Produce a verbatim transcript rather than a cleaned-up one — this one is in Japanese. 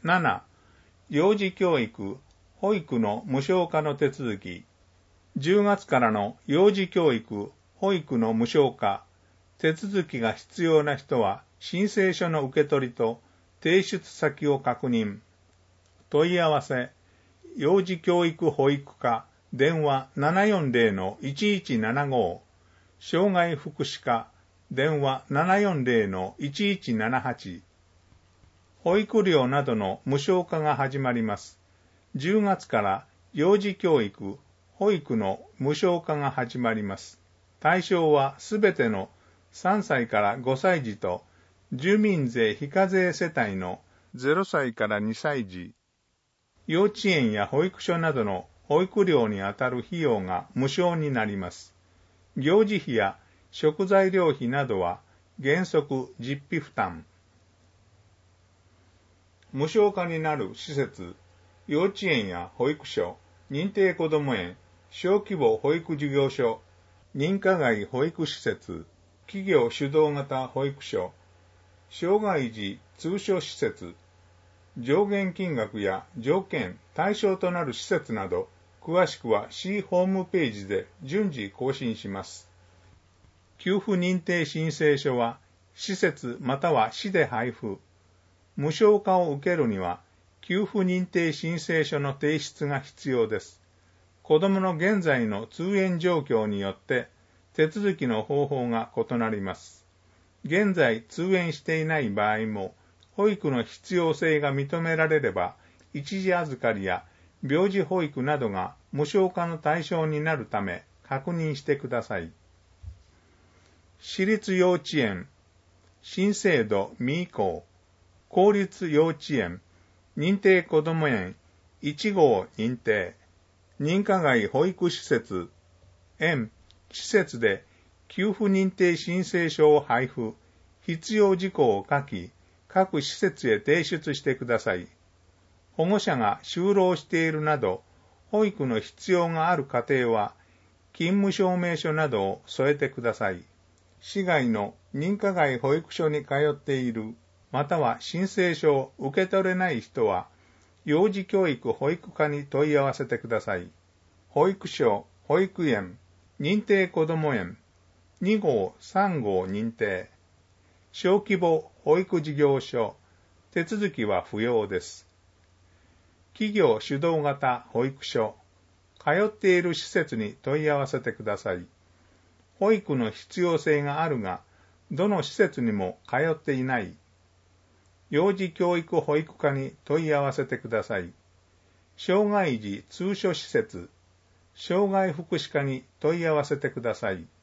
なな、幼児教育、保育の無償化の手続き。じゅうがつからの幼児教育、保育の無償化。手続きが必要な人は申請書の受け取りと提出先を確認。問い合わせ、幼児教育保育課、電話 ななよんゼロのいちいちななご、障害福祉課、電話 ななよんゼロのいちいちななはち。保育料などの無償化が始まります。じゅうがつから幼児教育、保育の無償化が始まります。対象はすべてのさんさいからごさい児と住民税非課税世帯のゼロさいからにさい児。幼稚園や保育所などの保育料にあたる費用が無償になります。行事費や食材料費などは原則実費負担。無償化になる施設、幼稚園や保育所、認定こども園、小規模保育事業所、認可外保育施設、企業主導型保育所、障害児通所施設、上限金額や条件、対象となる施設など、詳しくは市ホームページで順次更新します。給付認定申請書は、施設または市で配布。無償化を受けるには、給付認定申請書の提出が必要です。子どもの現在の通園状況によって、手続きの方法が異なります。現在通園していない場合も、保育の必要性が認められれば、一時預かりや病児保育などが無償化の対象になるため、確認してください。私立幼稚園、新制度未移行、公立幼稚園、認定こども園、いち号認定、認可外保育施設、園、施設で給付認定申請書を配布、必要事項を書き、各施設へ提出してください。保護者が就労しているなど、保育の必要がある家庭は、勤務証明書などを添えてください。市外の認可外保育所に通っている、または申請書を受け取れない人は、幼児教育保育課に問い合わせてください。保育所、保育園、認定こども園、に号、さん号認定、小規模保育事業所、手続きは不要です。企業主導型保育所、通っている施設に問い合わせてください。保育の必要性があるが、どの施設にも通っていない。幼児教育保育課に問い合わせてください。障害児通所施設、障害福祉課に問い合わせてください。